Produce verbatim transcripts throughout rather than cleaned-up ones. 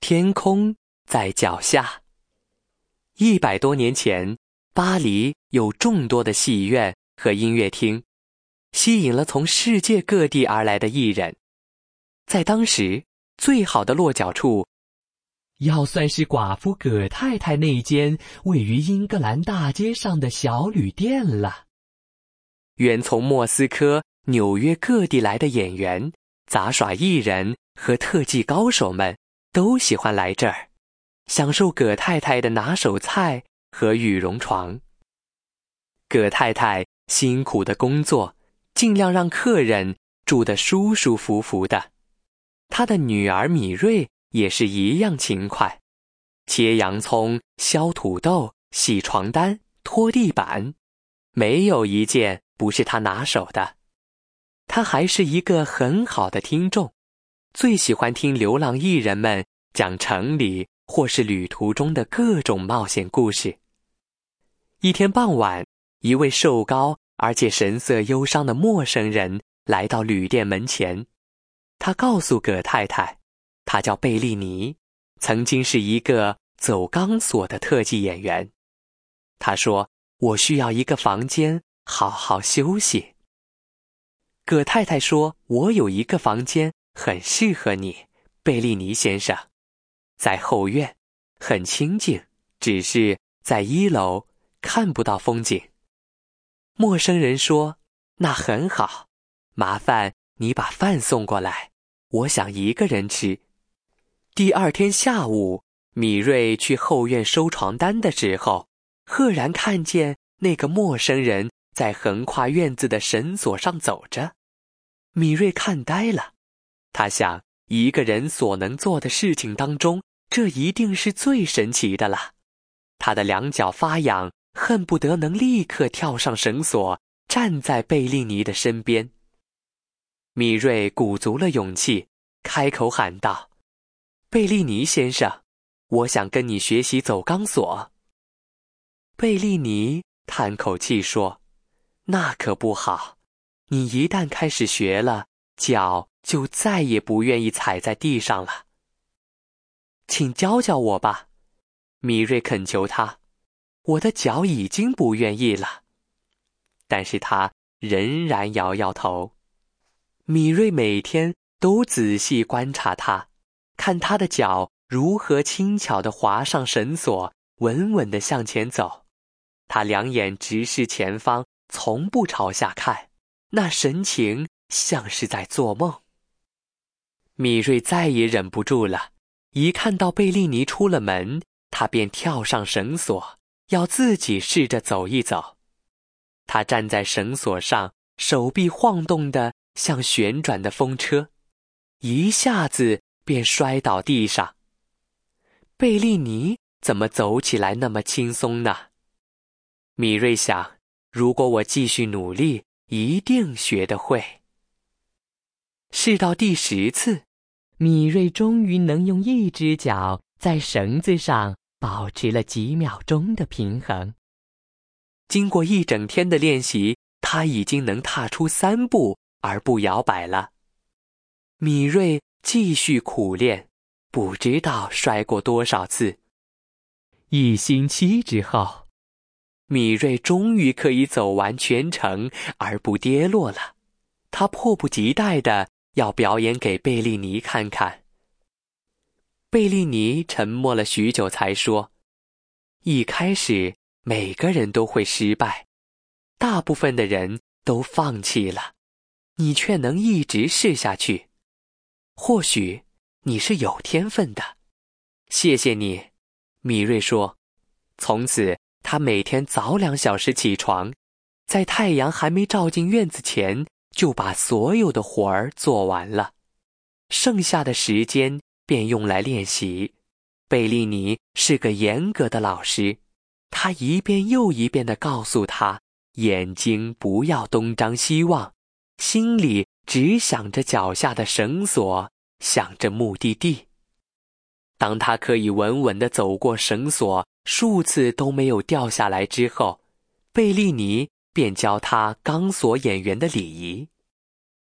天空在脚下。一百多年前，巴黎有众多的戏院和音乐厅，吸引了从世界各地而来的艺人。在当时，最好的落脚处要算是寡妇葛太太那间位于英格兰大街上的小旅店了。远从莫斯科、纽约各地来的演员、杂耍艺人和特技高手们都喜欢来这儿，享受葛太太的拿手菜和羽绒床。葛太太辛苦的工作，尽量让客人住得舒舒服服的。她的女儿米瑞也是一样勤快，切洋葱、削土豆、洗床单、拖地板，没有一件不是她拿手的。她还是一个很好的听众，最喜欢听流浪艺人们讲城里或是旅途中的各种冒险故事。一天傍晚，一位瘦高而且神色忧伤的陌生人来到旅店门前。他告诉葛太太，他叫贝利尼，曾经是一个走钢索的特技演员。他说，我需要一个房间好好休息。葛太太说，我有一个房间很适合你，贝利尼先生，在后院，很清静，只是在一楼看不到风景。陌生人说，那很好，麻烦你把饭送过来，我想一个人吃。第二天下午，米瑞去后院收床单的时候，赫然看见那个陌生人在横跨院子的绳索上走着。米瑞看呆了，他想，一个人所能做的事情当中，这一定是最神奇的了。他的两脚发痒，恨不得能立刻跳上绳索，站在贝利尼的身边。米瑞鼓足了勇气，开口喊道，贝利尼先生，我想跟你学习走钢索。贝利尼叹口气说，那可不好，你一旦开始学了，脚就再也不愿意踩在地上了。请教教我吧，米瑞恳求他，我的脚已经不愿意了。但是他仍然摇摇头。米瑞每天都仔细观察他，看他的脚如何轻巧地滑上绳索，稳稳地向前走。他两眼直视前方，从不朝下看，那神情像是在做梦。米瑞再也忍不住了，一看到贝利尼出了门，他便跳上绳索，要自己试着走一走。他站在绳索上，手臂晃动得像旋转的风车，一下子便摔倒地上。贝利尼怎么走起来那么轻松呢？米瑞想，如果我继续努力，一定学得会。试到第十次，米瑞终于能用一只脚在绳子上保持了几秒钟的平衡。经过一整天的练习，他已经能踏出三步而不摇摆了。米瑞继续苦练，不知道摔过多少次。一星期之后，米瑞终于可以走完全程而不跌落了。他迫不及待地要表演给贝利尼看看。贝利尼沉默了许久才说，一开始每个人都会失败，大部分的人都放弃了，你却能一直试下去。或许你是有天分的。谢谢你，米瑞说。从此他每天早两小时起床，在太阳还没照进院子前，就把所有的活儿做完了，剩下的时间便用来练习。贝利尼是个严格的老师，他一遍又一遍地告诉他，眼睛不要东张西望，心里只想着脚下的绳索，想着目的地。当他可以稳稳地走过绳索，数次都没有掉下来之后，贝利尼便教他钢索演员的礼仪。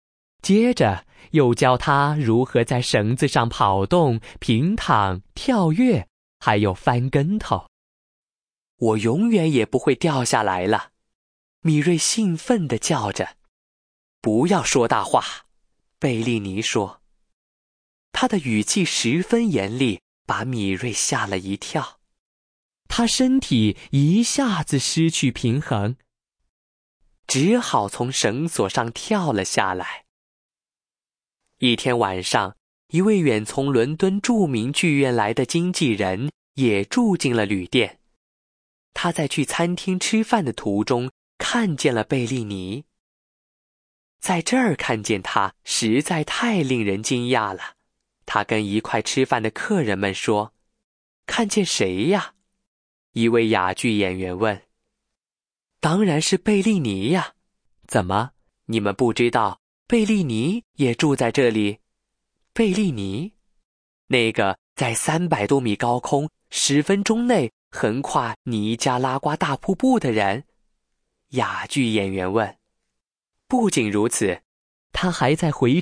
接着又教他如何在绳子上跑动、平躺、跳跃，还有翻跟头。我永远也不会掉下来了，米瑞兴奋地叫着。不要说大话，贝利尼说。他的语气十分严厉，把米瑞吓了一跳。他身体一下子失去平衡，只好从绳索上跳了下来。一天晚上，一位远从伦敦著名剧院来的经纪人也住进了旅店。他在去餐厅吃饭的途中看见了贝利尼。在这儿看见他实在太令人惊讶了。他跟一块吃饭的客人们说：“看见谁呀？”一位哑剧演员问。“当然是贝利尼呀。怎么，你们不知道贝利尼也住在这里？”贝利尼，那个在三百多米高空十分钟内横跨尼加拉瓜大瀑布的人？哑剧演员问。不仅如此，他还在回